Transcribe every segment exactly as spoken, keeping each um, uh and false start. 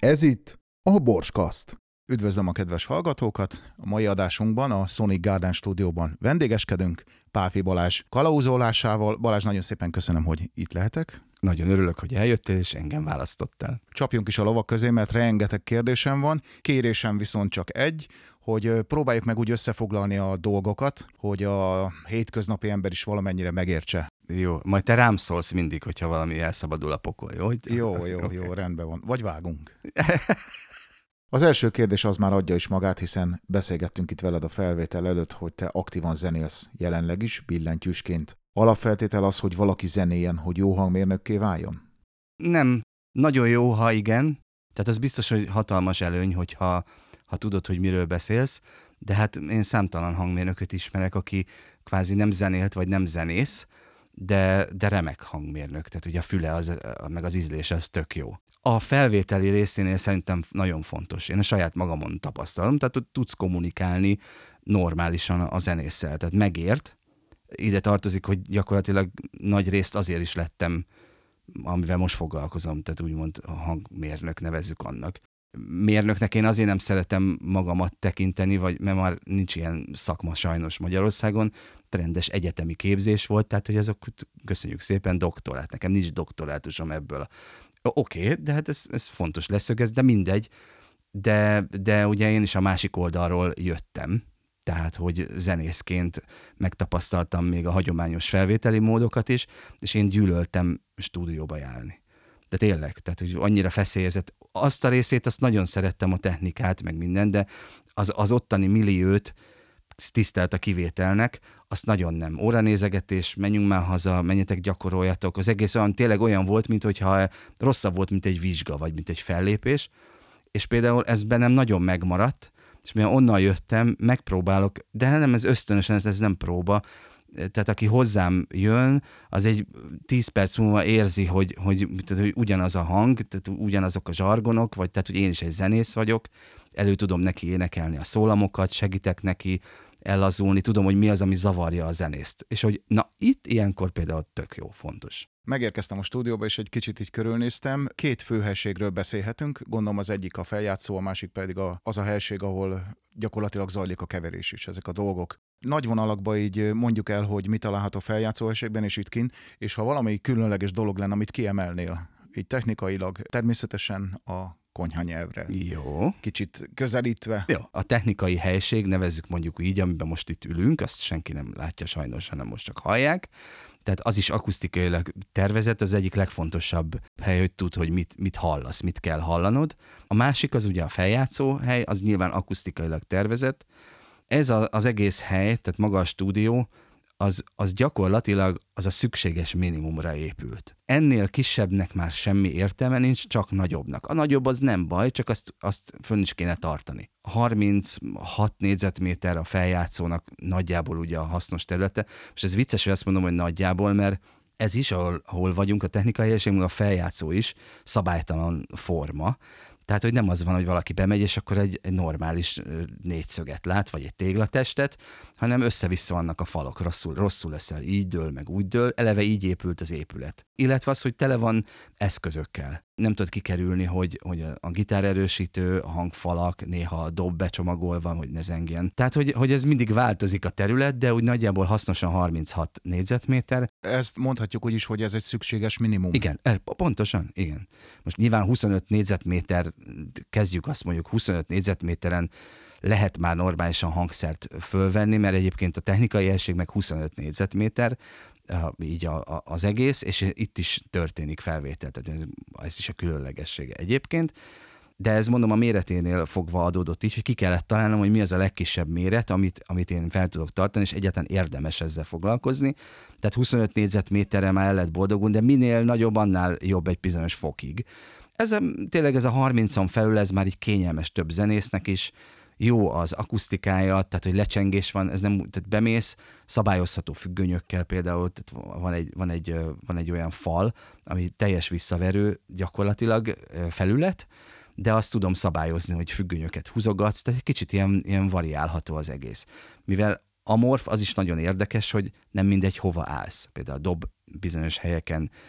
Ez itt a Borskast. Üdvözlöm a kedves hallgatókat! A mai adásunkban a Sonic Garden stúdióban vendégeskedünk Pálffy Balázs kalauzolásával. Balázs, nagyon szépen köszönöm, hogy itt lehetek. Nagyon örülök, hogy eljöttél, és engem választottál. Csapjunk is a lovak közé, mert rengeteg kérdésem van. Kérésem viszont csak egy, hogy próbáljuk meg úgy összefoglalni a dolgokat, hogy a hétköznapi ember is valamennyire megértse. Jó, majd te rám szólsz mindig, hogyha valami elszabadul a pokol, jó? Jó, jó, okay. Jó, rendben van. Vagy vágunk. Az első kérdés az már adja is magát, hiszen beszélgettünk itt veled a felvétel előtt, hogy te aktívan zenélsz jelenleg is, billentyűsként. Alapfeltétel az, hogy valaki zenéjen, hogy jó hangmérnökké váljon? Nem. Nagyon jó, ha igen. Tehát az biztos, hogy hatalmas előny, hogyha ha tudod, hogy miről beszélsz, de hát én számtalan hangmérnököt ismerek, aki kvázi nem zenélt, vagy nem zenész, de, de remek hangmérnök, tehát ugye a füle, az, meg az ízlése, az tök jó. A felvételi részénél szerintem nagyon fontos. Én a saját magamon tapasztalom, tehát tudsz kommunikálni normálisan a zenésszel, tehát megért. Ide tartozik, hogy gyakorlatilag nagy részt azért is lettem, amivel most foglalkozom, tehát úgymond a hangmérnök nevezzük annak. Mérnöknek én azért nem szeretem magamat tekinteni, vagy, mert már nincs ilyen szakma sajnos Magyarországon, rendes egyetemi képzés volt, tehát hogy azok, köszönjük szépen, doktorát. Nekem nincs doktorátusom ebből. Oké, okay, de hát ez, ez fontos leszögez, de mindegy. De, de ugye én is a másik oldalról jöttem, tehát hogy zenészként megtapasztaltam még a hagyományos felvételi módokat is, és én gyűlöltem stúdióba járni. De tényleg, tehát hogy annyira feszélyezett. Azt a részét, azt nagyon szerettem, a technikát, meg minden, de az, az ottani milliót tisztelt a kivételnek, azt nagyon nem. Óranézegetés, menjünk már haza, menjetek, gyakoroljatok. Az egész olyan, tényleg olyan volt, mintha rosszabb volt, mint egy vizsga, vagy mint egy fellépés, és például ez bennem nagyon megmaradt, és mivel onnan jöttem, megpróbálok, de nem, ez ösztönösen, ez, ez nem próba, tehát aki hozzám jön, az egy tíz perc múlva érzi, hogy, hogy, tehát, hogy ugyanaz a hang, tehát ugyanazok a zsargonok, vagy tehát, hogy én is egy zenész vagyok, elő tudom neki énekelni a szólamokat, segítek neki ellazulni, tudom, hogy mi az, ami zavarja a zenészt. És hogy na itt ilyenkor például tök jó, fontos. Megérkeztem a stúdióba, és egy kicsit így körülnéztem. Két fő helységről beszélhetünk, gondolom az egyik a feljátszó, a másik pedig a, az a helység, ahol gyakorlatilag zajlik a keverés is, ezek a dolgok. Nagy vonalakban így mondjuk el, hogy mi található feljátszó helységben és itt kint, és ha valami különleges dolog lenne, amit kiemelnél, így technikailag, természetesen a konyhanyelvre. Jó. Kicsit közelítve. Jó. A technikai helység, nevezzük mondjuk így, amiben most itt ülünk, azt senki nem látja sajnos, hanem most csak hallják. Tehát az is akusztikailag tervezett, az egyik legfontosabb hely, hogy tud, hogy mit, mit hallasz, mit kell hallanod. A másik az ugye a feljátszó hely, az nyilván akusztikailag tervezett. Ez a, az egész hely, tehát maga a stúdió, az, az gyakorlatilag az a szükséges minimumra épült. Ennél kisebbnek már semmi értelme nincs, csak nagyobbnak. A nagyobb az nem baj, csak azt, azt fönn is kéne tartani. harminchat négyzetméter a feljátszónak nagyjából ugye a hasznos területe, és ez vicces, hogy azt mondom, hogy nagyjából, mert ez is, ahol, ahol vagyunk, a technikai helység, meg a feljátszó is szabálytalan forma. Tehát, hogy nem az van, hogy valaki bemegy, és akkor egy, egy normális négyszöget lát, vagy egy téglatestet, hanem össze-vissza vannak a falok, rosszul, rosszul leszel, így dől, meg úgy dől, eleve így épült az épület. Illetve az, hogy tele van eszközökkel. Nem tudod kikerülni, hogy, hogy a gitárerősítő, a hangfalak, néha a dob becsomagolva, hogy ne zengjen. Tehát, hogy, hogy ez mindig változik a terület, de úgy nagyjából hasznosan harminchat négyzetméter. Ezt mondhatjuk úgy is, hogy ez egy szükséges minimum. Igen, pontosan, igen. Most nyilván huszonöt négyzetméter, kezdjük azt mondjuk, huszonöt négyzetméteren lehet már normálisan hangszert fölvenni, mert egyébként a technikai helység meg huszonöt négyzetméter, így a, a, az egész, és itt is történik felvétel, tehát ez, ez is a különlegessége egyébként, de ez mondom a méreténél fogva adódott így, hogy ki kellett találnom, hogy mi az a legkisebb méret, amit, amit én fel tudok tartani, és egyáltalán érdemes ezzel foglalkozni. Tehát huszonöt négyzetméterre már el lehet boldogulni, de minél nagyobb, annál jobb egy bizonyos fokig. Ez a, tényleg ez a harmincon felül, ez már így kényelmes több zenésznek is, jó az akusztikája, tehát hogy lecsengés van, ez nem, tehát bemész, szabályozható függönyökkel például, tehát van egy, van egy, van egy olyan fal, ami teljes visszaverő gyakorlatilag felület, de azt tudom szabályozni, hogy függönyöket húzogatsz, tehát egy kicsit ilyen, ilyen variálható az egész. Mivel amorf, az is nagyon érdekes, hogy nem mindegy hova állsz. Például a dob bizonyos helyeken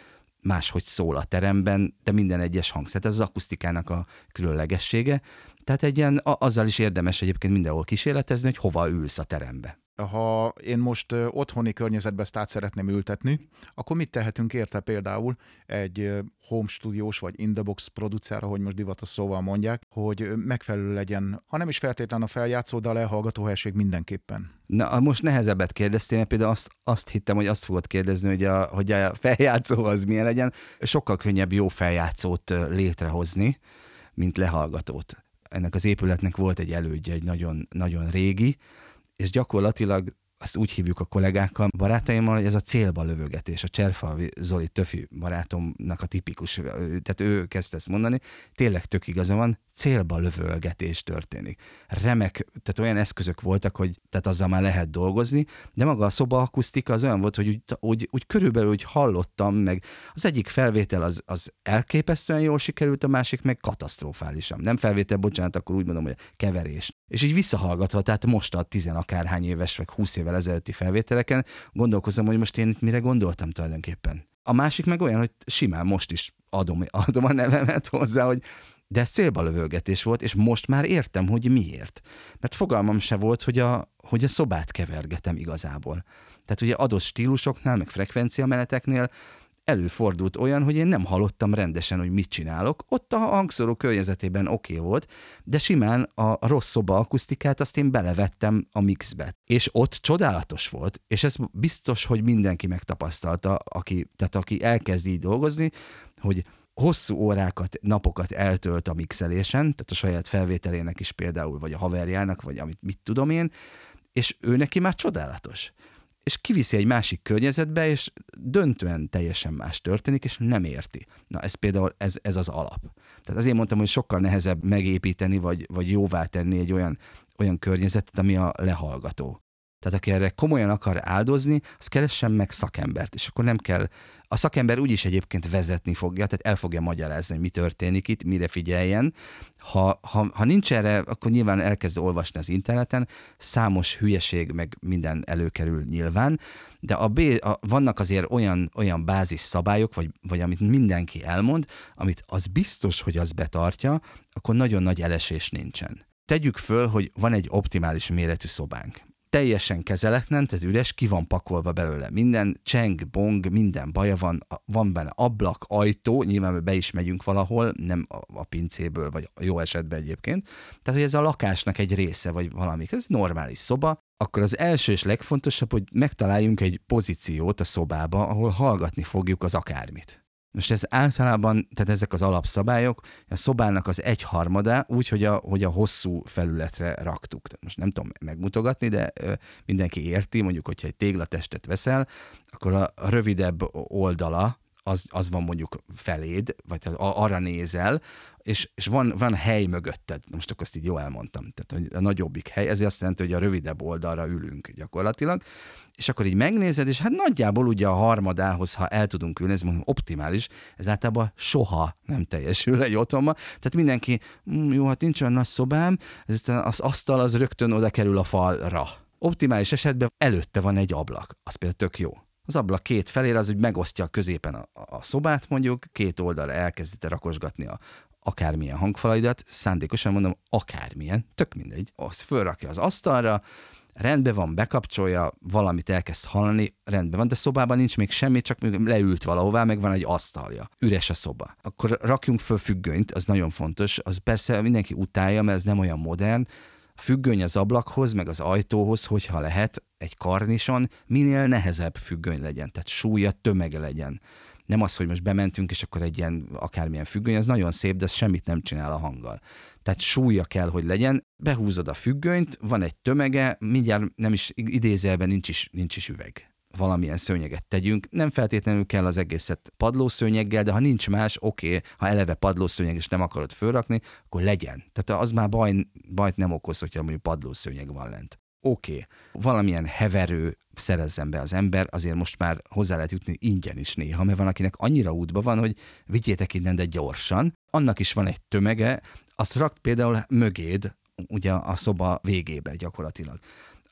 máshogy szól a teremben, de minden egyes hangszert. Ez az akusztikának a különlegessége. Tehát egy ilyen, azzal is érdemes egyébként mindenhol kísérletezni, hogy hova ülsz a terembe. Ha én most otthoni környezetbe ezt át szeretném ültetni, akkor mit tehetünk érte például egy home studiós vagy in the box producer, ahogy most divatos szóval mondják, hogy megfelelő legyen, ha nem is feltétlen a feljátszó, de a lehallgató helység mindenképpen. Na, most nehezebbet kérdeztél, mert például azt, azt hittem, hogy azt fogod kérdezni, hogy a, hogy a feljátszó az milyen legyen. Sokkal könnyebb jó feljátszót létrehozni, mint lehallgatót. Ennek az épületnek volt egy elődje, egy nagyon, nagyon régi, és gyakorlatilag azt úgy hívjuk a kollégákkal, barátaimmal, hogy ez a célba lövögetés. A Cserfalvi Zoli Töfi barátomnak a tipikus, tehát ő kezdte ezt mondani, tényleg tök igaza van, célba lövölgetés történik. Remek, tehát olyan eszközök voltak, hogy tehát azzal már lehet dolgozni, de maga a szoba akusztika az olyan volt, hogy úgy, úgy, úgy körülbelül úgy hallottam, meg az egyik felvétel az, az elképesztően jól sikerült, a másik meg katasztrofálisan. Nem felvétel, bocsánat, akkor úgy mondom, hogy keverés. És így visszahallgatva, tehát most a tizenakárhány éves, vagy húsz évvel ezelőtti felvételeken gondolkozom, hogy most én itt mire gondoltam tulajdonképpen. A másik meg olyan, hogy simán most is adom, adom a nevemet hozzá, hogy de ez célba lövölgetés volt, és most már értem, hogy miért. Mert fogalmam se volt, hogy a, hogy a szobát kevergetem igazából. Tehát ugye adott stílusoknál, meg frekvenciameneteknél előfordult olyan, hogy én nem hallottam rendesen, hogy mit csinálok. Ott a hangszóró környezetében oké okay volt, de simán a rossz szoba akusztikát azt én belevettem a mixbe. És ott csodálatos volt, és ez biztos, hogy mindenki megtapasztalta, aki, tehát aki elkezd így dolgozni, hogy hosszú órákat, napokat eltölt a mixelésen, tehát a saját felvételének is például, vagy a haverjának, vagy amit mit tudom én, és ő neki már csodálatos. És kiviszi egy másik környezetbe, és döntően teljesen más történik, és nem érti. Na ez például, ez, ez az alap. Tehát azért mondtam, hogy sokkal nehezebb megépíteni, vagy, vagy jóvá tenni egy olyan, olyan környezetet, ami a lehallgató. Tehát aki erre komolyan akar áldozni, az keressen meg szakembert, és akkor nem kell. A szakember úgyis egyébként vezetni fogja, tehát el fogja magyarázni, hogy mi történik itt, mire figyeljen. Ha, ha, ha nincs erre, akkor nyilván elkezd olvasni az interneten, számos hülyeség, meg minden előkerül nyilván, de a B, a, vannak azért olyan, olyan bázis szabályok, vagy, vagy amit mindenki elmond, amit az biztos, hogy az betartja, akkor nagyon nagy elesés nincsen. Tegyük föl, hogy van egy optimális méretű szobánk. Teljesen kezeletlen, tehát üres, ki van pakolva belőle minden, cseng, bong, minden baja van, van benne ablak, ajtó, nyilván be is megyünk valahol, nem a, a pincéből, vagy jó esetben egyébként. Tehát, hogy ez a lakásnak egy része, vagy valami, ez egy normális szoba, akkor az első és legfontosabb, hogy megtaláljunk egy pozíciót a szobába, ahol hallgatni fogjuk az akármit. Most ez általában, tehát ezek az alapszabályok, a szobának az egyharmadá úgy, hogy a, hogy a hosszú felületre raktuk. Tehát most nem tudom megmutogatni, de ö, mindenki érti, mondjuk, hogyha egy téglatestet veszel, akkor a rövidebb oldala, az, az van mondjuk feléd, vagy arra nézel, és, és van, van hely mögötted. Most akkor ezt így jól elmondtam. Tehát a nagyobbik hely, ez azt jelenti, hogy a rövidebb oldalra ülünk gyakorlatilag, és akkor így megnézed, és hát nagyjából ugye a harmadához, ha el tudunk ülni, ez mondom optimális, ez általában soha nem teljesül egy otthonban. Tehát mindenki, hm, jó, hát nincs olyan nagy szobám, ez az asztal az rögtön oda kerül a falra. Optimális esetben előtte van egy ablak, az például tök jó. Az ablak két felére az, hogy megosztja a középen a, a szobát mondjuk, két oldalra elkezdite rakosgatni a akármilyen hangfalaidat, szándékosan mondom, akármilyen, tök mindegy. Azt fölrakja az asztalra, rendben van, bekapcsolja, valamit elkezd hallani, rendben van, de szobában nincs még semmi, csak leült valahová, meg van egy asztalja. Üres a szoba. Akkor rakjunk föl függönyt, az nagyon fontos, az persze mindenki utálja, mert ez nem olyan modern. Függöny az ablakhoz, meg az ajtóhoz, hogyha lehet, egy karnison minél nehezebb függöny legyen, tehát súlya, tömege legyen. Nem az, hogy most bementünk, és akkor egy ilyen akármilyen függöny, az nagyon szép, de ez semmit nem csinál a hanggal. Tehát súlya kell, hogy legyen, behúzod a függönyt, van egy tömege, mindjárt nem is idézőjelben nincs is, nincs is üveg. Valamilyen szőnyeget tegyünk, nem feltétlenül kell az egészet padlószőnyeggel, de ha nincs más, oké, okay, ha eleve padlószőnyeg és nem akarod fölrakni, akkor legyen. Tehát az már baj, bajt nem okoz, hogyha mondjuk padlószőnyeg van lent. Oké, okay. Valamilyen heverő szerezzen be az ember, azért most már hozzá lehet jutni ingyen is néha, mert van, akinek annyira útban van, hogy vigyétek innen, de gyorsan. Annak is van egy tömege, azt rakt például mögéd, ugye a szoba végébe gyakorlatilag.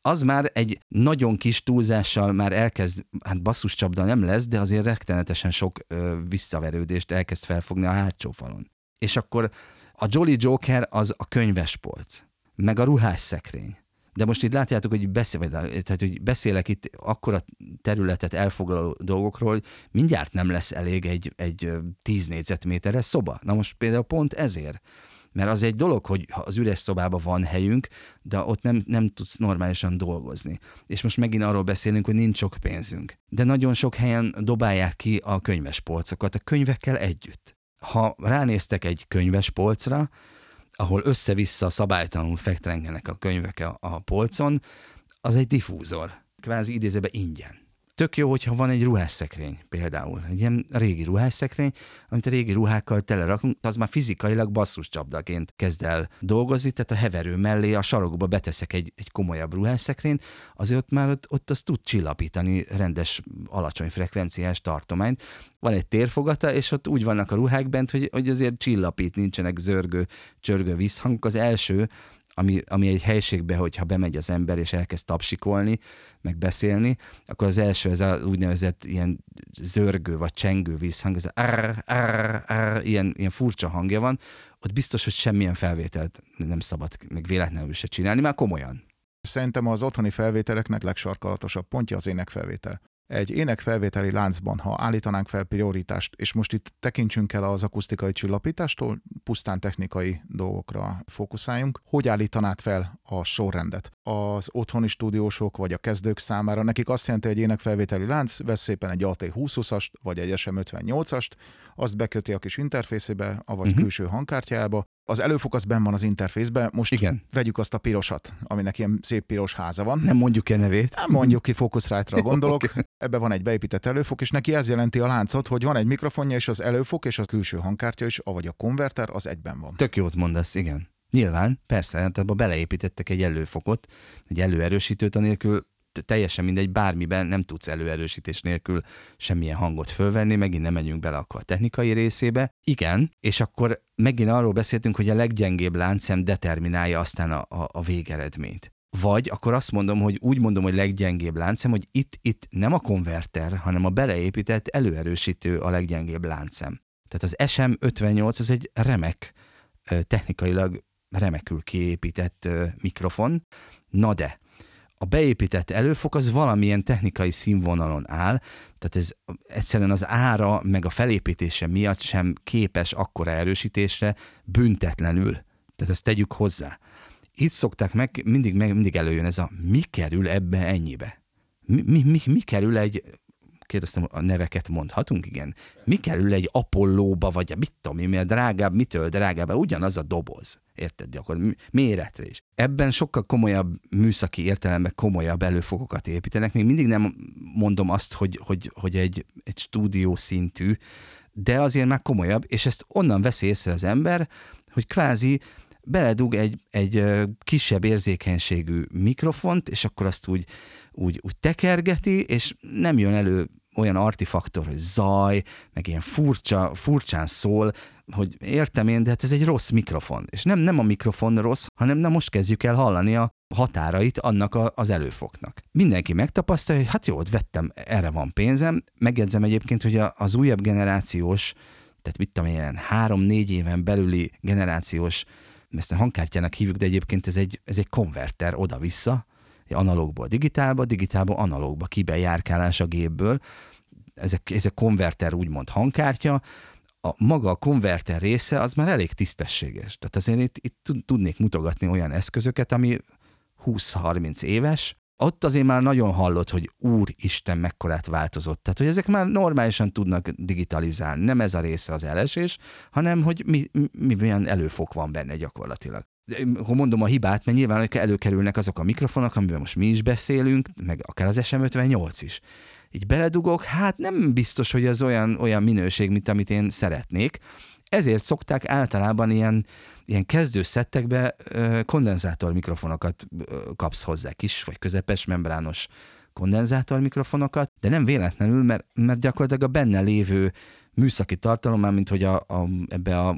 az már egy nagyon kis túlzással már elkezd, hát basszuscsapda nem lesz, de azért rettenetesen sok ö, visszaverődést elkezd felfogni a hátsó falon. És akkor a Jolly Joker az a könyvespolc, meg a ruhásszekrény. De most itt látjátok, hogy, beszél, vagy, tehát, hogy beszélek itt akkora területet elfoglaló dolgokról, hogy mindjárt nem lesz elég egy, egy tíz négyzetméteres szoba. Na most például pont ezért. Mert az egy dolog, hogy az üres szobában van helyünk, de ott nem, nem tudsz normálisan dolgozni. És most megint arról beszélünk, hogy nincs sok pénzünk. De nagyon sok helyen dobálják ki a könyvespolcokat a könyvekkel együtt. Ha ránéztek egy könyvespolcra, ahol össze-vissza szabálytalanul fektrengenek a könyvek a, a polcon, az egy diffúzor. Kvázi idézőben ingyen. Tök jó, hogyha van egy ruhásszekrény például. Egy ilyen régi ruhásszekrény, amit a régi ruhákkal telerakunk, az már fizikailag basszuscsapdaként kezd el dolgozni, tehát a heverő mellé a sarokba beteszek egy, egy komolyabb ruhásszekrényt, azért ott már ott, ott az tud csillapítani rendes, alacsony frekvenciás tartományt. Van egy térfogata, és ott úgy vannak a ruhák bent, hogy, hogy azért csillapít, nincsenek zörgő, csörgő visszhangok. Az első, Ami, ami egy helységbe, hogyha bemegy az ember és elkezd tapsikolni, meg beszélni, akkor az első, ez az úgynevezett ilyen zörgő vagy csengő vízhang, ez arr, arr, arr, ilyen, ilyen furcsa hangja van, ott biztos, hogy semmilyen felvételt nem szabad még véletlenül se csinálni, már komolyan. Szerintem az otthoni felvételeknek legsarkalatosabb pontja az énekfelvétel. Egy énekfelvételi láncban, ha állítanánk fel prioritást, és most itt tekintsünk el az akusztikai csillapítástól, pusztán technikai dolgokra fókuszáljunk, hogy állítanád fel a sorrendet? Az otthoni stúdiósok vagy a kezdők számára nekik azt jelenti, hogy egy énekfelvételi lánc, vesz szépen egy á té húsz-húszast, vagy egy es em ötvennyolcast, azt beköti a kis interfészébe, avagy uh-huh. külső hangkártyába. Az előfok az benn van az interfészben, most igen. Vegyük azt a pirosat, aminek ilyen szép piros háza van. Nem mondjuk ki a nevét. Nem mondjuk ki, Focusrite-ra gondolok. Okay. Ebben van egy beépített előfok, és neki ez jelenti a láncot, hogy van egy mikrofonja, és az előfok, és a külső hangkártya is, avagy a konverter, az egyben van. Tök jót mondasz, igen. Nyilván, persze, hát abba beleépítettek egy előfokot, egy előerősítőt, anélkül teljesen mindegy, bármiben nem tudsz előerősítés nélkül semmilyen hangot fölvenni, megint nem megyünk bele akkor a technikai részébe. Igen, és akkor megint arról beszéltünk, hogy a leggyengébb láncszem determinálja aztán a, a, a végeredményt. Vagy akkor azt mondom, hogy úgy mondom, hogy leggyengébb láncszem, hogy itt, itt nem a konverter, hanem a beleépített előerősítő a leggyengébb láncszem. Tehát az es em ötvennyolc az egy remek, technikailag remekül kiépített mikrofon, na de a beépített előfok az valamilyen technikai színvonalon áll, tehát ez egyszerűen az ára meg a felépítése miatt sem képes akkora erősítésre büntetlenül. Tehát ezt tegyük hozzá. Itt szokták meg, mindig, meg, mindig előjön ez a mi kerül ebbe ennyibe. Mi, mi, mi, mi kerül egy, kérdeztem, a neveket mondhatunk, igen. Mi kerül egy Apollóba, vagy mit tudom én, miért drágább, mitől drágább, ugyanaz a doboz. Érted? De akkor méretre is. Ebben sokkal komolyabb műszaki értelemben komolyabb előfokokat építenek. Még mindig nem mondom azt, hogy, hogy, hogy egy, egy stúdió szintű, de azért már komolyabb, és ezt onnan veszi észre az ember, hogy kvázi beledug egy, egy kisebb érzékenységű mikrofont, és akkor azt úgy, úgy, úgy tekergeti, és nem jön elő olyan artifaktor, hogy zaj, meg ilyen furcsa, furcsán szól, hogy értem én, de hát ez egy rossz mikrofon. És nem, nem a mikrofon rossz, hanem na most kezdjük el hallani a határait annak a, az előfoknak. Mindenki megtapasztalja, hogy hát jó, vettem, erre van pénzem. Megjegyzem egyébként, hogy a, az újabb generációs, tehát mit tudom én, három-négy éven belüli generációs, ezt a hangkártyának hívjuk, de egyébként ez egy, ez egy konverter oda-vissza, analógból digitálba, digitálból analógba, kibejárkálás a gépből. Ezek, ez a konverter úgymond hangkártya, a maga a konverter része az már elég tisztességes. Tehát azért itt, itt tudnék mutogatni olyan eszközöket, ami húsz-harminc éves. Ott azért már nagyon hallott, hogy úristen, mekkorát változott. Tehát, hogy ezek már normálisan tudnak digitalizálni. Nem ez a része az elesés, hanem, hogy mi, mi olyan előfok van benne gyakorlatilag. Akkor mondom a hibát, mert nyilván előkerülnek azok a mikrofonok, amiben most mi is beszélünk, meg akár az es em ötvennyolc is. Így beledugok, hát nem biztos, hogy ez olyan, olyan minőség, mint amit én szeretnék. Ezért szokták általában ilyen, ilyen kezdőszettekbe kondenzátor mikrofonokat kapsz hozzá, kis vagy közepes membrános kondenzátor mikrofonokat, de nem véletlenül, mert, mert gyakorlatilag a benne lévő műszaki tartalom, már mint hogy a, a, ebbe a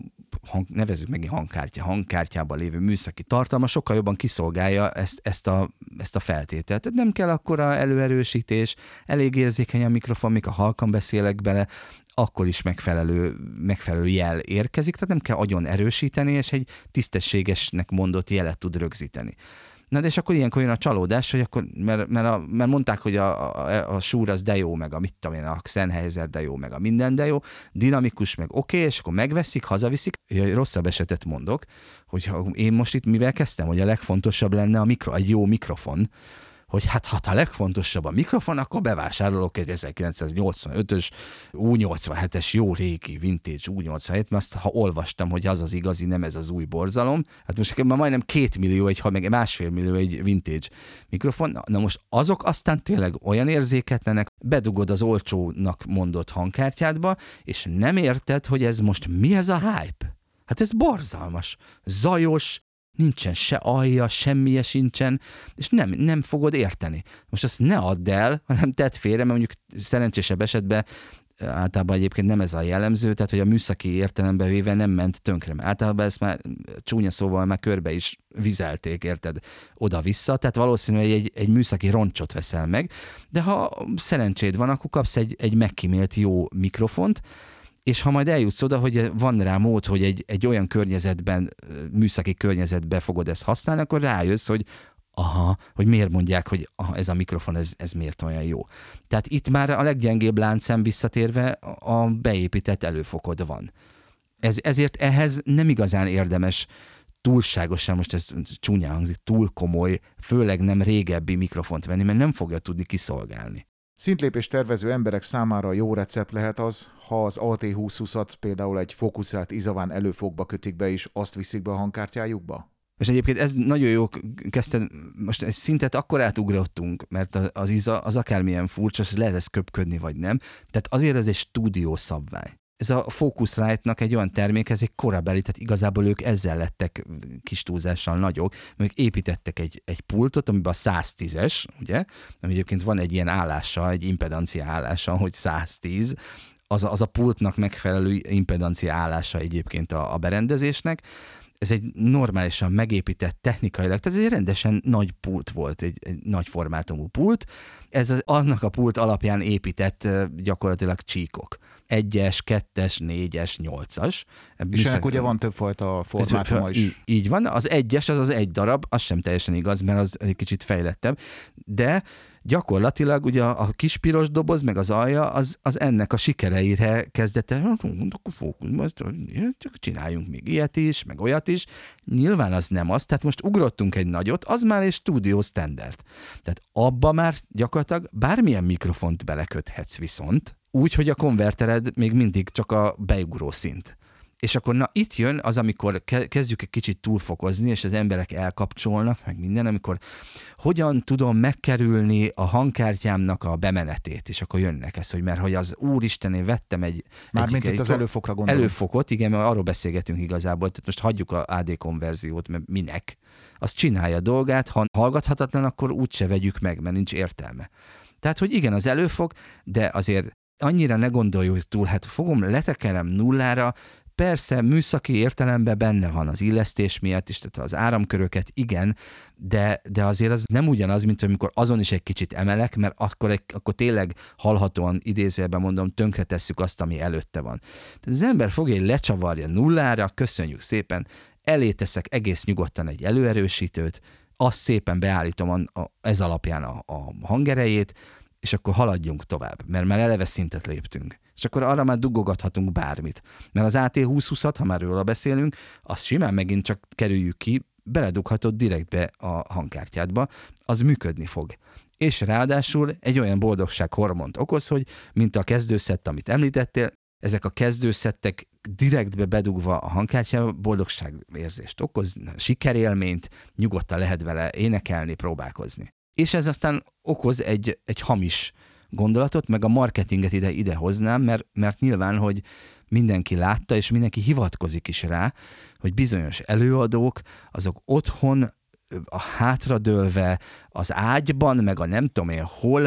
hang, nevezzük meg hangkártya, hangkártyában lévő műszaki tartalma sokkal jobban kiszolgálja ezt, ezt, a, ezt a feltételt. Tehát nem kell akkora előerősítés, elég érzékeny a mikrofon, mikor halkan beszélek bele, akkor is megfelelő, megfelelő jel érkezik, tehát nem kell agyon erősíteni, és egy tisztességesnek mondott jelet tud rögzíteni. Na de és akkor ilyenkor jön a csalódás, hogy akkor, mert, mert, a, mert mondták, hogy a, a, a Shure az de jó, meg a mit tudom én, a Sennheiser de jó, meg a minden de jó, dinamikus, meg oké, okay, és akkor megveszik, hazaviszik. Rosszabb esetet mondok, hogy én most itt mivel kezdtem, hogy a legfontosabb lenne a mikro, egy jó mikrofon, hogy hát ha a legfontosabb a mikrofon, akkor bevásárolok egy ezerkilencszáznyolcvanötös U nyolcvanhetes jó régi vintage U nyolcvanhét, mert azt ha olvastam, hogy az az igazi, nem ez az új borzalom, hát most már majdnem két millió, egy, ha meg másfél millió egy vintage mikrofon, na most azok aztán tényleg olyan érzéketlenek, bedugod az olcsónak mondott hangkártyádba, és nem érted, hogy ez most mi ez a hype? Hát ez borzalmas, zajos, nincsen se alja, semmije sincsen, és nem, nem fogod érteni. Most azt ne add el, hanem tedd félre, mert mondjuk szerencsésebb esetben általában egyébként nem ez a jellemző, tehát hogy a műszaki értelembe véve nem ment tönkre. Mert általában ezt már csúnya szóval már körbe is vizelték, érted, oda-vissza, tehát valószínűleg egy, egy műszaki roncsot veszel meg, de ha szerencséd van, akkor kapsz egy, egy megkímélt jó mikrofont, és ha majd eljutsz oda, hogy van rá mód, hogy egy, egy olyan környezetben, műszaki környezetben fogod ezt használni, akkor rájössz, hogy aha, hogy miért mondják, hogy aha, ez a mikrofon, ez, ez miért olyan jó. Tehát itt már a leggyengébb láncszem visszatérve a beépített előfokod van. Ez, ezért ehhez nem igazán érdemes túlságosan, most ez csúnyán hangzik, túl komoly, főleg nem régebbi mikrofont venni, mert nem fogja tudni kiszolgálni. Szintlépés tervező emberek számára jó recept lehet az, ha az á té húsz húszat például egy fókuszált izaván előfokba kötik be, és azt viszik be a hangkártyájukba? És egyébként ez nagyon jó, kezdted, most egy szintet akkor átugrottunk, mert az iza, az akármilyen furcsa, az lehet ezt köpködni, vagy nem. Tehát azért ez egy stúdió szabvány. Ez a Focusrite-nak egy olyan termék, ez egy korabeli, tehát igazából ők ezzel lettek kis túlzással nagyok, mert építettek egy, egy pultot, amiben a száztízes, ugye, ami egyébként van egy ilyen állása, egy impedancia állása, hogy száztíz, az a, az a pultnak megfelelő impedancia állása egyébként a, a berendezésnek. Ez egy normálisan megépített technikailag, tehát ez egy rendesen nagy pult volt, egy, egy nagy formátumú pult. Ez az, annak a pult alapján épített gyakorlatilag csíkok. Egyes, kettes, négyes, nyolcas. És ennek ugye van többfajta formátuma is. Így, így van, az egyes az az egy darab, az sem teljesen igaz, mert az egy kicsit fejlettebb, de gyakorlatilag ugye a kis piros doboz, meg az alja, az, az ennek a sikereire kezdett el, akkor fókusz, csak csináljunk még ilyet is, meg olyat is. Nyilván az nem az, tehát most ugrottunk egy nagyot, az már egy stúdió standard. Tehát abba már gyakorlatilag bármilyen mikrofont beleköthetsz viszont, úgy, hogy a konvertered még mindig csak a beugró szint. És akkor na itt jön az, amikor kezdjük egy kicsit túlfokozni, és az emberek elkapcsolnak, meg minden, amikor hogyan tudom megkerülni a hangkártyámnak a bemenetét, és akkor jönnek ezt, hogy mert hogy az úristen, én vettem egy... Mármint itt az előfokra gondolom. Előfokot, igen, mert arról beszélgetünk igazából, tehát most hagyjuk a á dé konverziót, mert minek? Azt csinálja a dolgát, ha hallgathatatlan, akkor úgyse vegyük meg, mert nincs értelme. Tehát, hogy igen, az előfok, de azért annyira ne gondoljuk túl, hát fogom, letekerem nullára, persze műszaki értelemben benne van az illesztés miatt is, tehát az áramköröket igen, de, de azért az nem ugyanaz, mint amikor azon is egy kicsit emelek, mert akkor, egy, akkor tényleg hallhatóan idézőjelben mondom, tönkretesszük azt, ami előtte van. Tehát az ember fogja, hogy lecsavarja nullára, köszönjük szépen, elé teszek egész nyugodtan egy előerősítőt, azt szépen beállítom a, a, ez alapján a, a hangerejét, és akkor haladjunk tovább, mert már eleve szintet léptünk. És akkor arra már dugogathatunk bármit. Mert az á té húsz húszat, ha már róla beszélünk, azt simán megint csak kerüljük ki, beledughatod direktbe a hangkártyádba, az működni fog. És ráadásul egy olyan boldogsághormont okoz, hogy mint a kezdőszett, amit említettél, ezek a kezdőszettek direktbe bedugva a hangkártyába boldogságérzést okoz, sikerélményt, nyugodtan lehet vele énekelni, próbálkozni. És ez aztán okoz egy, egy hamis gondolatot, meg a marketinget ide, ide hoznám, mert, mert nyilván, hogy mindenki látta, és mindenki hivatkozik is rá, hogy bizonyos előadók, azok otthon a hátradőlve az ágyban, meg a nem tudom én hol,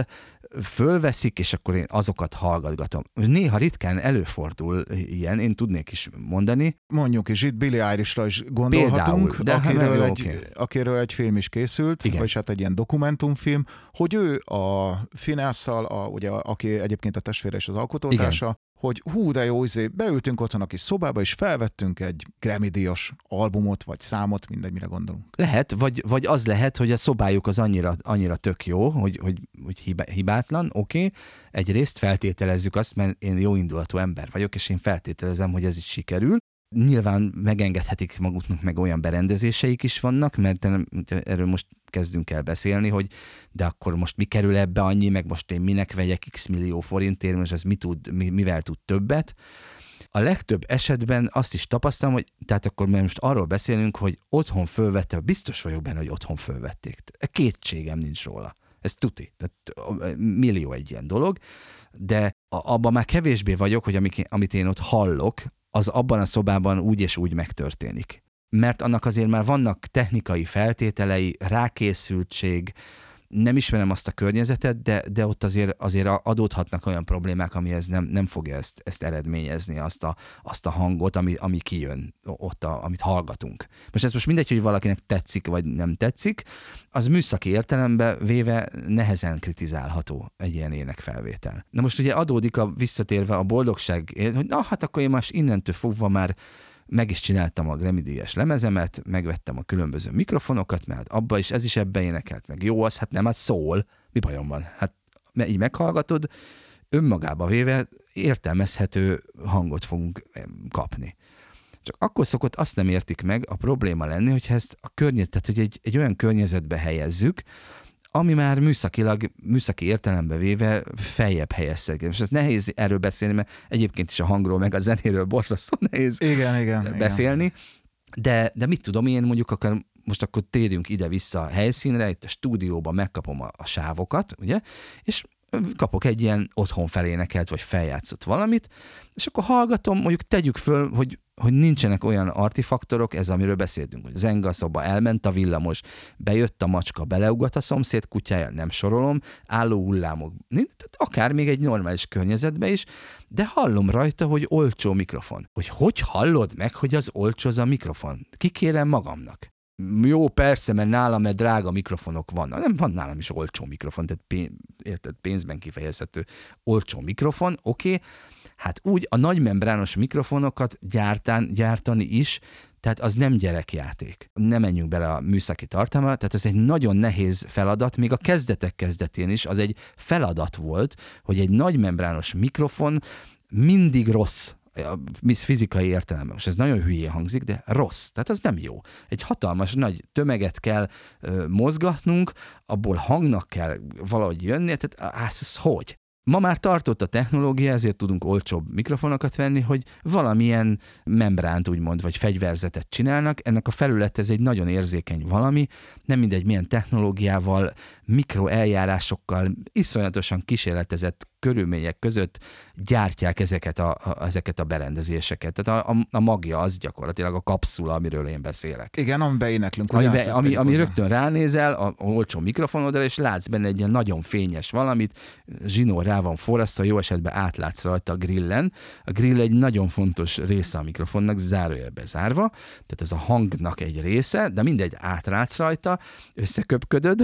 fölveszik, és akkor én azokat hallgatgatom. Néha ritkán előfordul ilyen, én tudnék is mondani. Mondjuk is, itt Billie Eilishra is gondolhatunk, Például, de akiről, jó, egy, okay. akiről egy film is készült, Igen. vagyis hát egy ilyen dokumentumfilm, hogy ő a Phineasszal, a, ugye, aki egyébként a testvére és az alkotótársa, igen. hogy hú, de jó, izé, beültünk otthon a kis szobába, és felvettünk egy Grammy-díjas albumot, vagy számot, mindegy, mire gondolunk. Lehet, vagy, vagy az lehet, hogy a szobájuk az annyira, annyira tök jó, hogy, hogy, hogy hibátlan, oké, okay. Egyrészt feltételezzük azt, mert én jó indulatú ember vagyok, és én feltételezem, hogy ez is sikerül. Nyilván megengedhetik maguknak, meg olyan berendezéseik is vannak, mert erről most kezdünk el beszélni, hogy de akkor most mi kerül ebbe annyi, meg most én minek vegyek x millió forintért, és ez mi tud, mivel tud többet. A legtöbb esetben azt is tapasztalom, hogy tehát akkor most arról beszélünk, hogy otthon fölvette, biztos vagyok benne, hogy otthon fölvették. Kétségem nincs róla. Ez tuti. Tehát millió egy ilyen dolog, de abban már kevésbé vagyok, hogy amit én ott hallok, az abban a szobában úgy és úgy megtörténik. Mert annak azért már vannak technikai feltételei, rákészültség, nem ismerem azt a környezetet, de, de ott azért, azért adódhatnak olyan problémák, amihez nem, nem fogja ezt, ezt eredményezni, azt a, azt a hangot, ami, ami kijön ott, a, amit hallgatunk. Most ez most mindegy, hogy valakinek tetszik, vagy nem tetszik, az műszaki értelemben véve nehezen kritizálható egy ilyen énekfelvétel. Na most ugye adódik a visszatérve a boldogság, hogy na hát akkor én most innentől fogva már meg is csináltam a Grammy-díjas lemezemet, megvettem a különböző mikrofonokat, mert abba is, ez is ebbe énekelt, meg jó az, hát nem, hát szól, mi bajom van? Hát így meghallgatod, önmagába véve értelmezhető hangot fogunk kapni. Csak akkor szokott azt nem értik meg a probléma lenni, hogyha ezt a környezetet, hogy egy, egy olyan környezetbe helyezzük, ami már műszakilag, műszaki értelembe véve feljebb helyezkedik. Most ez nehéz erről beszélni, mert egyébként is a hangról meg a zenéről borzasztó nehéz igen, igen, beszélni. Igen. De, de mit tudom én, mondjuk akár most akkor térjünk ide-vissza a helyszínre, itt a stúdióban megkapom a, a sávokat, ugye, és kapok egy ilyen otthon felénekelt, vagy feljátszott valamit, és akkor hallgatom, mondjuk tegyük föl, hogy, hogy nincsenek olyan artifaktorok, ez amiről beszéltünk, hogy zenga szoba, elment a villamos, bejött a macska, beleugat a szomszéd kutyája, nem sorolom, álló hullámok, tehát akár még egy normális környezetben is, de hallom rajta, hogy olcsó mikrofon. Hogy hogy hallod meg, hogy az olcsó az a mikrofon? Kikérem magamnak. Jó, persze, mert nálam mert drága mikrofonok vannak. Nem, van nálam is olcsó mikrofon, tehát pénz, érted, pénzben kifejezhető olcsó mikrofon, oké. Okay. Hát úgy a nagymembrános mikrofonokat gyártán, gyártani is, tehát az nem gyerekjáték. Nem menjünk bele a műszaki tartalmába, tehát ez egy nagyon nehéz feladat, még a kezdetek kezdetén is az egy feladat volt, hogy egy nagymembrános mikrofon mindig rossz, fizikai értelemben. Most ez nagyon hülyén hangzik, de rossz. Tehát az nem jó. Egy hatalmas nagy tömeget kell ö, mozgatnunk, abból hangnak kell valahogy jönni, tehát á, ez hogy? Ma már tartott a technológia, ezért tudunk olcsóbb mikrofonokat venni, hogy valamilyen membránt úgymond, vagy fegyverzetet csinálnak. Ennek a felület ez egy nagyon érzékeny valami, nem mindegy milyen technológiával, mikroeljárásokkal, iszonyatosan kísérletezett körülmények között gyártják ezeket a, a, ezeket a berendezéseket. Tehát a, a, a magja az gyakorlatilag a kapszula, amiről én beszélek. Igen, amiben éneklünk. Ami, be, ami, ami rögtön ránézel a, a olcsó mikrofonodra, és látsz benne egy ilyen nagyon fényes valamit, zsinór rá van forrasztva, jó esetben átlátsz rajta a grillen. A grill egy nagyon fontos része a mikrofonnak, zárójelbe zárva, tehát ez a hangnak egy része, de mindegy, átrátsz rajta, összeköpködöd,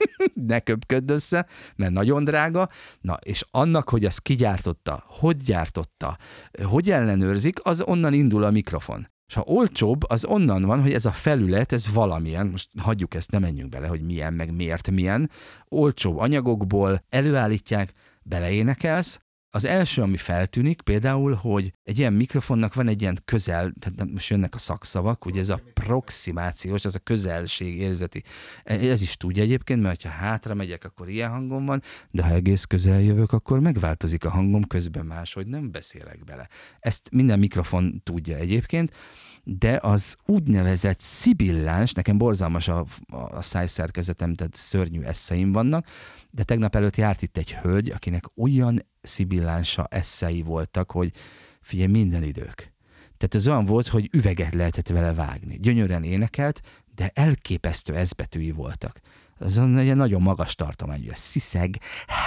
ne köpködd össze, mert nagyon drága, na és annak, hogy ezt kigyártotta, hogy gyártotta, hogy ellenőrzik, az onnan indul a mikrofon. És ha olcsóbb, az onnan van, hogy ez a felület, ez valamilyen, most hagyjuk ezt, ne menjünk bele, hogy milyen, meg miért milyen, olcsóbb anyagokból előállítják, beleénekelsz. Az első, ami feltűnik például, hogy egy ilyen mikrofonnak van egy ilyen közel, tehát most jönnek a szakszavak, ugye ez a proximációs, ez a közelség érzeti. Ez is tudja egyébként, mert ha hátra megyek, akkor ilyen hangom van, de ha egész közel jövök, akkor megváltozik a hangom, közben máshogy nem beszélek bele. Ezt minden mikrofon tudja egyébként, de az úgynevezett szibilláns, nekem borzalmas a, a szájszerkezetem, tehát szörnyű eszeim vannak, de tegnap előtt járt itt egy hölgy, akinek olyan szibillánsa eszei voltak, hogy figyelj, minden idők. Tehát ez olyan volt, hogy üveget lehetett vele vágni. Gyönyörűen énekelt, de elképesztő eszbetűi voltak. az egy nagyon magas tartomány, ugye sziszeg,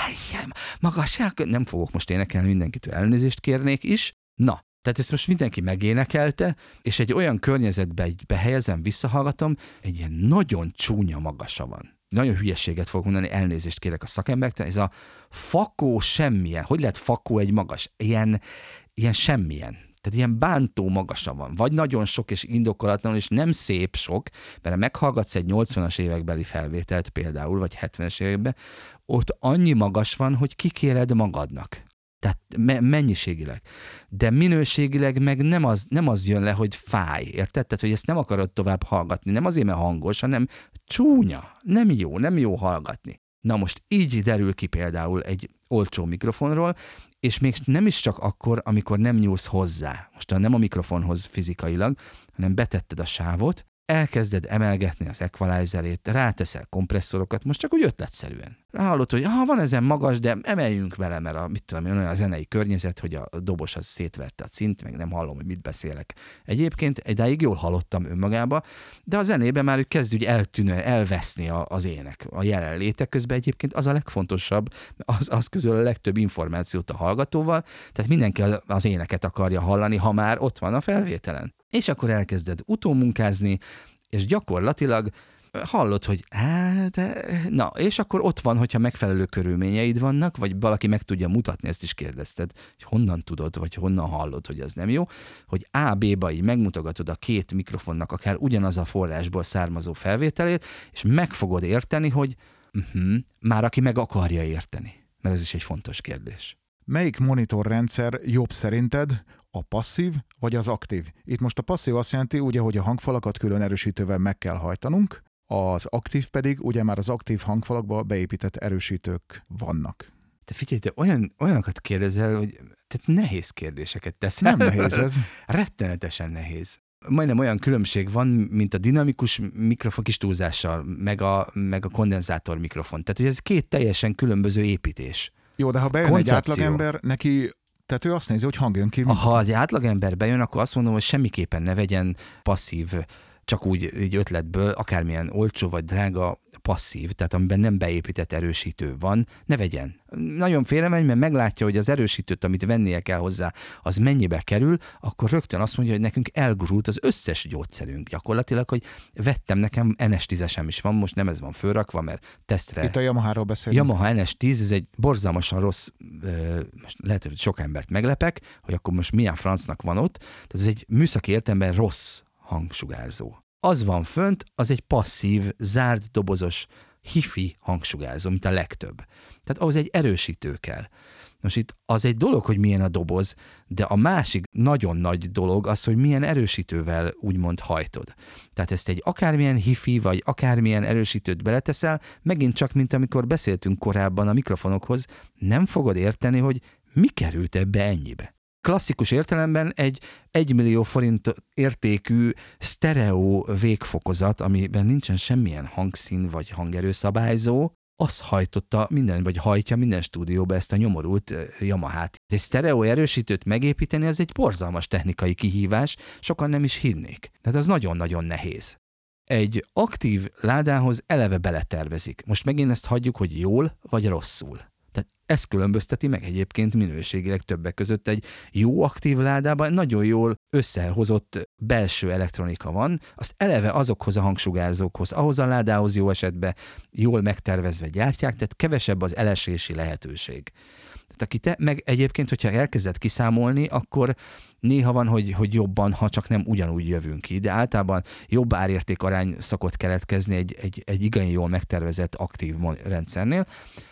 magas, nem fogok most énekelni, mindenkitől elnézést kérnék is. Na, tehát ezt most mindenki megénekelte, és egy olyan környezetbe behelyezem, visszahallgatom, egy ilyen nagyon csúnya magasa van. Nagyon hülyeséget fogok mondani, elnézést kérek a szakembertől, ez a fakó semmilyen. Hogy lehet fakó egy magas? Ilyen, ilyen semmilyen. Tehát ilyen bántó magasa van. Vagy nagyon sok és indokolatlanul, és nem szép sok, mert meghallgatsz egy nyolcvanas évekbeli felvételt például, vagy hetvenes években, ott annyi magas van, hogy kikéred magadnak. Tehát me- mennyiségileg. De minőségileg meg nem az, nem az jön le, hogy fáj, érted? Tehát, hogy ezt nem akarod tovább hallgatni. Nem azért, mert hangos, hanem csúnya. Nem jó, nem jó hallgatni. Na most így derül ki például egy olcsó mikrofonról, és még nem is csak akkor, amikor nem nyúlsz hozzá. Most nem a mikrofonhoz fizikailag, hanem betetted a sávot, elkezded emelgetni az equalizerét, ráteszel kompresszorokat, most csak úgy ötletszerűen. Ráhallod, hogy ha van ezen magas, de emeljünk vele, mert a, mit tudom, olyan a zenei környezet, hogy a dobos az szétverte a szint, meg nem hallom, hogy mit beszélek. Egyébként egydáig jól hallottam önmagába, de a zenében már kezd úgy eltűnő, elveszni a, az ének. A jelenléte közben egyébként az a legfontosabb, az, az közül a legtöbb információt a hallgatóval, tehát mindenki az éneket akarja hallani, ha már ott van a felvételen. És akkor elkezded utómunkázni, és gyakorlatilag hallod, hogy hát, na, és akkor ott van, hogyha megfelelő körülményeid vannak, vagy valaki meg tudja mutatni, ezt is kérdezted, hogy honnan tudod, vagy honnan hallod, hogy az nem jó, hogy A, B-ba így megmutogatod a két mikrofonnak akár ugyanaz a forrásból származó felvételét, és meg fogod érteni, hogy uh-huh, már aki meg akarja érteni, mert ez is egy fontos kérdés. Melyik monitorrendszer jobb szerinted, a passzív vagy az aktív? Itt most a passzív azt jelenti, ugye, hogy a hangfalakat külön erősítővel meg kell hajtanunk, az aktív pedig, ugye már az aktív hangfalakba beépített erősítők vannak. Te figyelj, te olyan, olyanokat kérdezel, hogy tehát nehéz kérdéseket teszel. Nem nehéz ez. Rettenetesen nehéz. Majdnem olyan különbség van, mint a dinamikus mikrofon kis túlzással, meg a, meg a kondenzátor mikrofon. Tehát, hogy ez két teljesen különböző építés. Jó, de ha bejön Koncepció. egy átlagember, neki, tehát ő azt nézi, hogy hang jön ki. Ha egy átlagember bejön, akkor azt mondom, hogy semmiképpen ne vegyen passzív, csak úgy így ötletből, akármilyen olcsó vagy drága passzív, tehát amiben nem beépített erősítő van, ne vegyen. Nagyon félremegy, mert meglátja, hogy az erősítőt, amit vennie kell hozzá, az mennyibe kerül, akkor rögtön azt mondja, hogy nekünk elgurult az összes gyógyszerünk gyakorlatilag, hogy vettem, nekem en es tízesem is van, most nem ez van fölrakva, mert tesztre... Itt a Yamaháról beszélünk. Yamaha en es tíz, ez egy borzalmasan rossz, most lehet, hogy sok embert meglepek, hogy akkor most milyen francnak van ott, tehát ez egy műszaki értelemben rossz hangsugárzó. Az van fönt, az egy passzív, zárt dobozos, hifi hangsugárzó, mint a legtöbb. Tehát ahhoz egy erősítő kell. Most itt az egy dolog, hogy milyen a doboz, de a másik nagyon nagy dolog az, hogy milyen erősítővel úgymond hajtod. Tehát ezt egy akármilyen hifi, vagy akármilyen erősítőt beleteszel, megint csak, mint amikor beszéltünk korábban a mikrofonokhoz, nem fogod érteni, hogy mi került ebbe ennyibe. Klasszikus értelemben egy egymillió forint értékű sztereó végfokozat, amiben nincsen semmilyen hangszín vagy hangerőszabályzó, az hajtotta minden, vagy hajtja minden stúdióba ezt a nyomorult Yamahát. Egy sztereó erősítőt megépíteni, az egy borzalmas technikai kihívás, sokan nem is hinnék. Tehát az nagyon-nagyon nehéz. Egy aktív ládához eleve beletervezik. Most megint ezt hagyjuk, hogy jól vagy rosszul. Tehát ez különbözteti meg egyébként minőségileg többek között egy jó aktív ládában nagyon jól összehozott belső elektronika van, azt eleve azokhoz a hangsugárzókhoz, ahhoz a ládához jó esetben jól megtervezve gyártják, tehát kevesebb az elesési lehetőség. Tehát aki te, meg egyébként, hogyha elkezded kiszámolni, akkor néha van, hogy, hogy jobban, ha csak nem ugyanúgy jövünk ki, de általában jobb árérték arány szokott keletkezni egy, egy, egy igen jól megtervezett aktív rendszernél.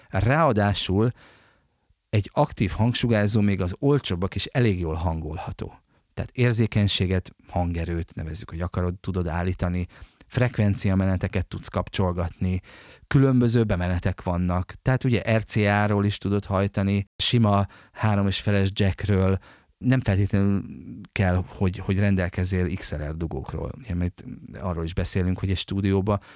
Ráadásul egy aktív hangsugárzó még az olcsóbbak is elég jól hangolható. Tehát érzékenységet, hangerőt, nevezzük, hogy akarod, tudod állítani, frekvenciameneteket tudsz kapcsolgatni, különböző bemenetek vannak, tehát ugye er cé á-ról is tudod hajtani, sima három és feles jackről, nem feltétlenül kell, hogy, hogy rendelkezzél iksz el er dugókról. Mert arról is beszélünk, hogy egy stúdióban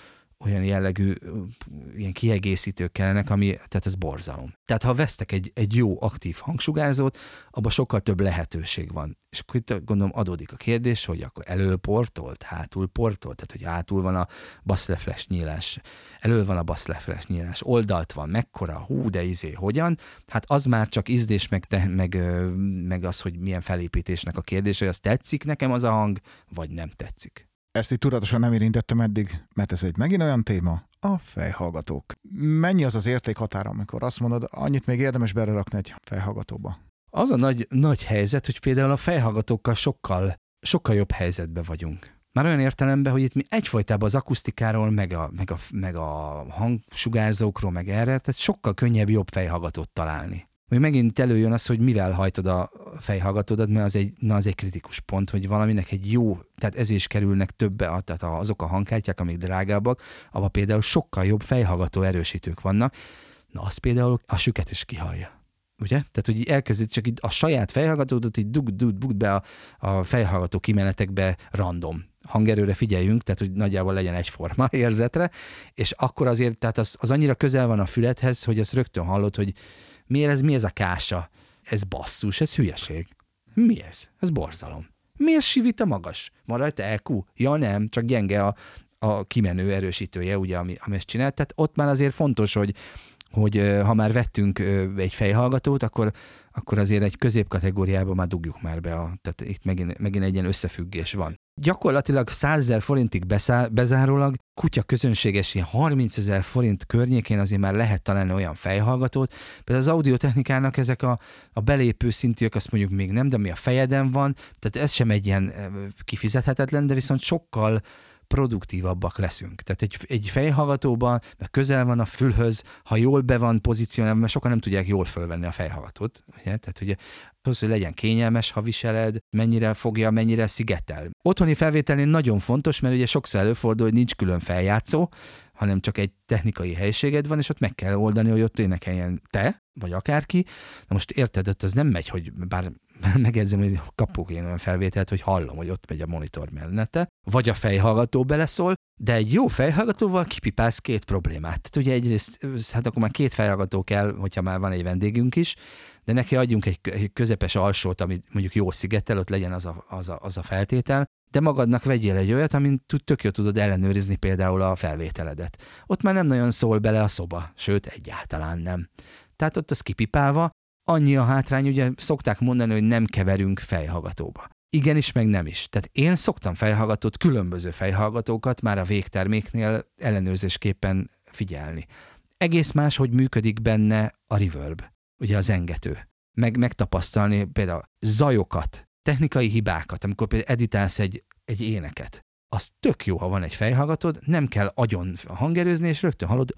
olyan jellegű ilyen kiegészítők kellenek, ami, tehát ez borzalom. Tehát ha vesztek egy, egy jó aktív hangsugárzót, abban sokkal több lehetőség van. És akkor itt gondolom adódik a kérdés, hogy akkor elől portolt, hátul portolt, tehát hogy hátul van a basszreflex nyílás, elől van a basszreflex nyílás, oldalt van, mekkora, hú, de izé, hogyan? Hát az már csak ízdés, meg, te, meg, meg az, hogy milyen felépítésnek a kérdés, hogy az tetszik nekem az a hang, vagy nem tetszik. Ezt így tudatosan nem érintettem eddig, mert ez egy megint olyan téma, a fejhallgatók. Mennyi az az értékhatár, amikor azt mondod, annyit még érdemes belerakni egy fejhallgatóba? Az a nagy, nagy helyzet, hogy például a fejhallgatókkal sokkal, sokkal jobb helyzetben vagyunk. Már olyan értelemben, hogy itt mi egyfolytában az akusztikáról, meg a, meg a, meg a hangsugárzókról, meg erre, tehát sokkal könnyebb jobb fejhallgatót találni. Hogy megint előjön az, hogy mivel hajtod a fejhallgatódat, mert az egy, na az egy kritikus pont, hogy valaminek egy jó, tehát ez is kerülnek többe, tehát azok a hangkártyák, amik drágábbak, abban például sokkal jobb fejhallgató erősítők vannak, na az például a süket is kihallja. Ugye? Tehát, hogy elkezded csak így a saját fejhallgatódat így dug, dug, dug be a, a fejhallgató kimenetekbe random. Hangerőre figyeljünk, tehát, hogy nagyjából legyen egyforma érzetre, és akkor azért, tehát az, az annyira közel van a füledhez, hogy azt rögtön hallod, hogy miért ez, mi ez a kása? Ez basszus, ez hülyeség. Mi ez? Ez borzalom. Miért sivita magas? Van rajta é kú? Ja nem, csak gyenge a, a kimenő erősítője, ugye, ami, ami ezt csinál. Tehát ott már azért fontos, hogy hogy ha már vettünk egy fejhallgatót, akkor, akkor azért egy középkategóriába már dugjuk már be, a, tehát itt megint, megint egy ilyen összefüggés van. Gyakorlatilag százezer forintig beszáll, bezárólag kutya közönséges ilyen harmincezer forint környékén azért már lehet találni olyan fejhallgatót. Például az audiotechnikának ezek a, a belépő szintűek, azt mondjuk még nem, de mi a fejeden van, tehát ez sem egy ilyen kifizethetetlen, de viszont sokkal produktívabbak leszünk. Tehát egy, egy fejhallgatóban, mert közel van a fülhöz, ha jól be van pozícionálva, mert sokan nem tudják jól fölvenni a fejhallgatót. Ugye? Tehát ugye az, hogy legyen kényelmes, ha viseled, mennyire fogja, mennyire szigetel. Otthoni felvételén nagyon fontos, mert ugye sokszor előfordul, hogy nincs külön feljátszó, hanem csak egy technikai helyiséged van, és ott meg kell oldani, hogy ott énekeljen te, vagy akárki. Na most érted, ott az nem megy, hogy bár megjegyzem, hogy kapok én olyan felvételt, hogy hallom, hogy ott megy a monitor mellette, vagy a fejhallgató beleszól, de egy jó fejhallgatóval kipipálsz két problémát. Tehát ugye egyrészt, hát akkor már két fejhallgató kell, hogyha már van egy vendégünk is, de neki adjunk egy közepes alsót, ami mondjuk jó szigetel, ott legyen az a, az a, az a feltétel, de magadnak vegyél egy olyat, amin tök jól tudod ellenőrizni például a felvételedet. Ott már nem nagyon szól bele a szoba, sőt, egyáltalán nem. Tehát ott az kipipálva, annyi a hátrány, ugye szokták mondani, hogy nem keverünk fejhallgatóba. Igenis, meg nem is. Tehát én szoktam fejhallgatót, különböző fejhallgatókat már a végterméknél ellenőrzésképpen figyelni. Egész más, hogy működik benne a reverb, ugye a zengető. Meg, megtapasztalni például zajokat, technikai hibákat, amikor például editálsz egy, egy éneket. Az tök jó, ha van egy fejhallgatod, nem kell agyon hangerőzni, és rögtön hallod,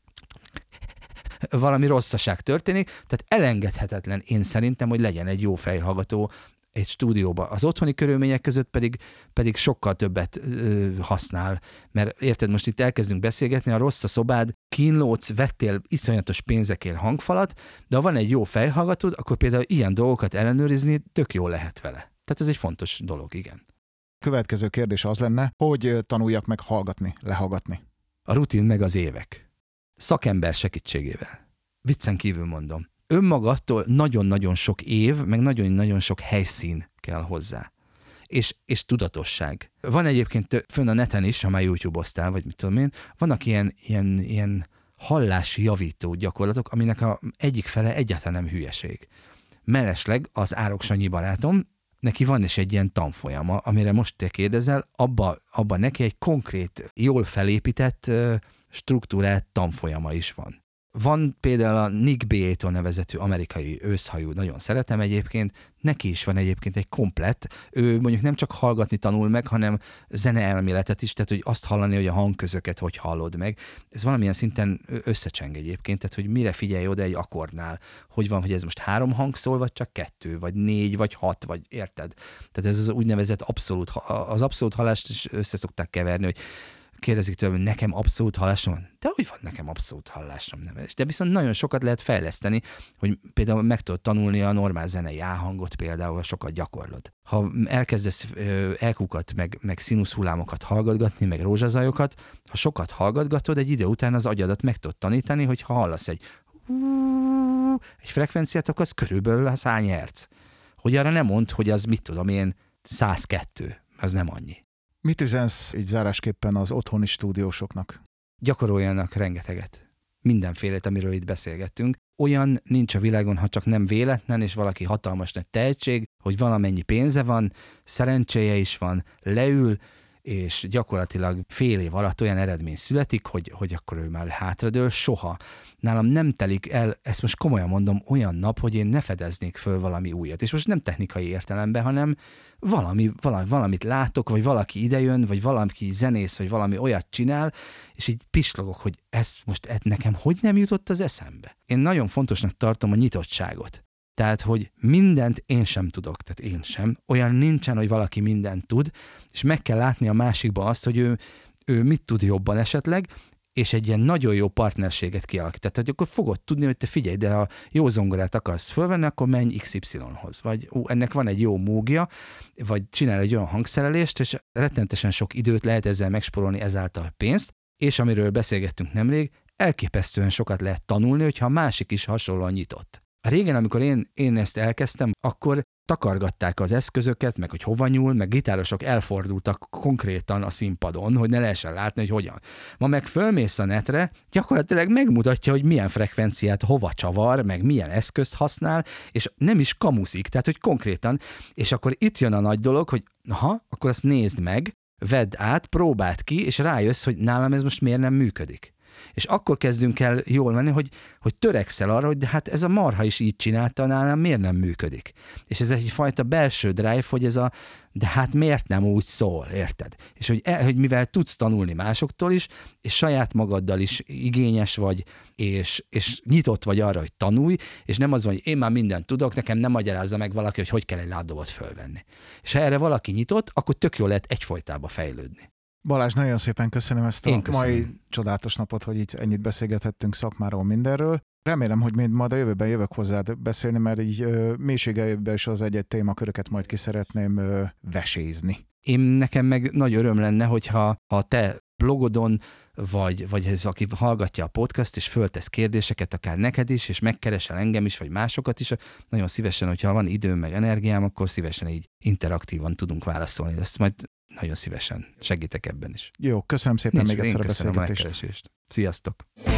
valami rosszaság történik, tehát elengedhetetlen én szerintem, hogy legyen egy jó fejhallgató egy stúdióban. Az otthoni körülmények között pedig, pedig sokkal többet ö, használ, mert érted, most itt elkezdünk beszélgetni, a rossz a szobád, kínlódsz, vettél iszonyatos pénzekért hangfalat, de ha van egy jó fejhallgatód, akkor például ilyen dolgokat ellenőrizni tök jó lehet vele. Tehát ez egy fontos dolog, igen. Következő kérdés az lenne, hogy tanuljak meg hallgatni, lehallgatni. A rutin meg az évek. Szakember segítségével. Viccen kívül mondom. Önmagattól nagyon-nagyon sok év, meg nagyon-nagyon sok helyszín kell hozzá. És, és tudatosság. Van egyébként fönn a neten is, ha már YouTube-oztál, vagy mit tudom én, vannak ilyen, ilyen, ilyen hallási javító gyakorlatok, aminek a egyik fele egyáltalán nem hülyeség. Mellesleg az Árok Sanyi barátom, neki van is egy ilyen tanfolyama, amire most te kérdezel, abba, abba neki egy konkrét, jól felépített, struktúrált tanfolyama is van. Van például a Nick Beaton nevezetű amerikai őszhajú, nagyon szeretem egyébként, neki is van egyébként egy komplett, ő mondjuk nem csak hallgatni tanul meg, hanem zeneelméletet is, tehát hogy azt hallani, hogy a hangközöket hogy hallod meg. Ez valamilyen szinten összecseng egyébként, tehát hogy mire figyelj oda egy akkordnál, hogy van, hogy ez most három hang szól, vagy csak kettő, vagy négy, vagy hat, vagy érted? Tehát ez az úgynevezett abszolút, az abszolút hallást is össze szokták keverni, hogy kérdezik tőlem, hogy nekem abszolút hallásom van. De hogy van nekem abszolút hallásom? Nem. De viszont nagyon sokat lehet fejleszteni, hogy például meg tudod tanulni a normál zenei A-hangot például, ha sokat gyakorlod. Ha elkezdesz elkukat, meg, meg színuszhullámokat hallgatgatni, meg rózsazajokat, ha sokat hallgatgatod, egy idő után az agyadat meg tudod tanítani, hogy ha hallasz egy egy frekvenciát, akkor az körülbelül az hány herc. Hogy arra nem mondd, hogy az mit tudom én, száz kettő, az nem annyi. Mit üzensz így zárásképpen az otthoni stúdiósoknak? Gyakoroljanak rengeteget. Mindenfélét, amiről itt beszélgettünk. Olyan nincs a világon, ha csak nem véletlen, és valaki hatalmas nagy tehetség, hogy valamennyi pénze van, szerencséje is van, leül, és gyakorlatilag fél év alatt olyan eredmény születik, hogy, hogy akkor ő már hátradől, soha. Nálam nem telik el, ezt most komolyan mondom, olyan nap, hogy én ne fedeznék föl valami újat. És most nem technikai értelemben, hanem valami, valami, valamit látok, vagy valaki idejön, vagy valaki zenész, vagy valami olyat csinál, és így pislogok, hogy ez most ez nekem hogy nem jutott az eszembe. Én nagyon fontosnak tartom a nyitottságot. Tehát, hogy mindent én sem tudok, tehát én sem. Olyan nincsen, hogy valaki mindent tud, és meg kell látni a másikba azt, hogy ő, ő mit tud jobban esetleg, és egy ilyen nagyon jó partnerséget kialakít. Tehát, hogy akkor fogod tudni, hogy te figyelj, de ha jó zongorát akarsz fölvenni, akkor menj iksz ipszilonhoz. Vagy ó, ennek van egy jó mógja, vagy csinál egy olyan hangszerelést, és rettentesen sok időt lehet ezzel megspórolni, ezáltal pénzt, és amiről beszélgettünk nemrég, elképesztően sokat lehet tanulni, hogyha a másik is hasonlóan nyitott. Régen, amikor én, én ezt elkezdtem, akkor takargatták az eszközöket, meg hogy hova nyúl, meg gitárosok elfordultak konkrétan a színpadon, hogy ne lehessen látni, hogy hogyan. Ma meg fölmész a netre, gyakorlatilag megmutatja, hogy milyen frekvenciát hova csavar, meg milyen eszközt használ, és nem is kamuszik, tehát hogy konkrétan, és akkor itt jön a nagy dolog, hogy ha, akkor azt nézd meg, vedd át, próbáld ki, és rájössz, hogy nálam ez most miért nem működik. És akkor kezdünk el jól menni, hogy, hogy törekszel arra, hogy de hát ez a marha is így csinálta, nálam miért nem működik. És ez egyfajta belső drive, hogy ez a, de hát miért nem úgy szól, érted? És hogy, el, hogy mivel tudsz tanulni másoktól is, és saját magaddal is igényes vagy, és, és nyitott vagy arra, hogy tanulj, és nem az van, hogy én már mindent tudok, nekem nem magyarázza meg valaki, hogy hogy kell egy lábdobot fölvenni. És ha erre valaki nyitott, akkor tök jól lehet egyfolytában fejlődni. Balázs, nagyon szépen köszönöm ezt a köszönöm. mai csodálatos napot, hogy itt ennyit beszélgethettünk szakmáról, mindenről. Remélem, hogy még majd a jövőben jövök hozzád beszélni, mert így ö, mélységeiben is az egy-egy témaköröket majd ki szeretném ö, vesézni. Én nekem meg nagy öröm lenne, hogyha ha te blogodon, vagy, vagy ez, aki hallgatja a podcast, és föltesz kérdéseket, akár neked is, és megkeresel engem is, vagy másokat is, nagyon szívesen, hogyha van időm, meg energiám, akkor szívesen így interaktívan tudunk válaszolni. Ezt majd nagyon szívesen segítek ebben is. Jó, köszönöm szépen Nincs, még egyszer a én köszönöm a beszélgetést. megkeresést. Sziasztok!